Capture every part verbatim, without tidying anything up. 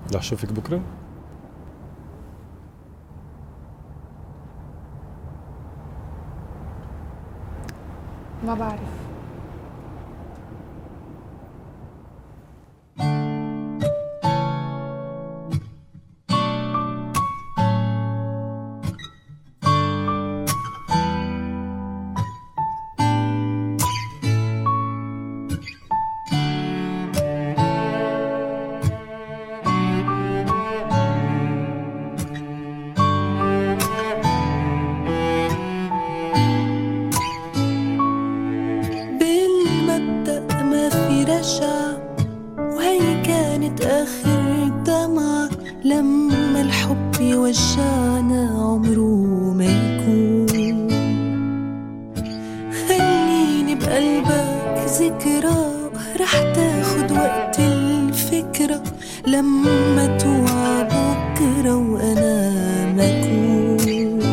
رح اشوفك بكره. ما بعرف. وهي كانت آخر دمعة لما الحب يوجعنا عمره ما يكون. خليني بقلبك ذكرى رح تاخد وقت الفكرة لما توعى بكرة وأنا ما أكون.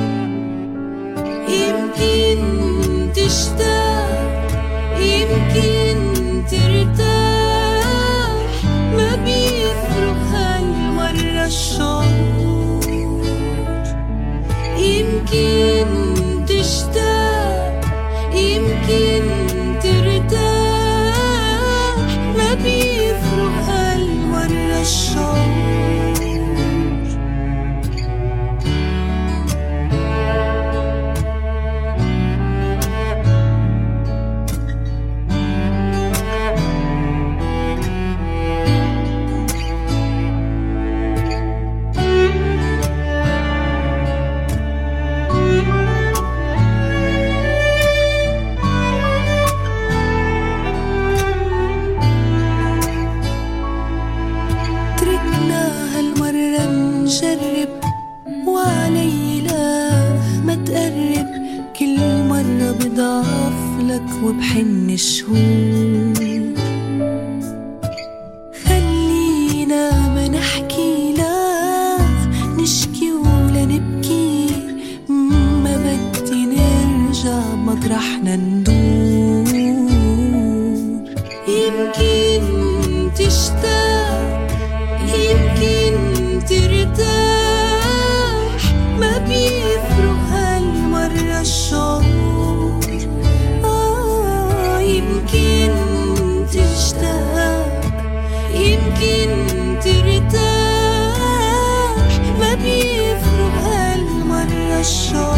يمكن تشتاق يمكن ترتاح ما بيفرق هالمرة الشعور. يمكن تشتاق يمكن ترتاح ما بيفرق هالمرة الشعور. نجرب وعلي لا ما تقرب كل مرة بضعف لك وبحن الشهور. خلينا ما نحكي لا نشكي ولا نبكي ما بدي نرجع مطرحنا ندور. يمكن تشتاق يمكن ترتاح ما بيفرق هالمرة الشعور. آه يمكن تشتاق يمكن ترتاح ما بيفرق هالمرة الشعور.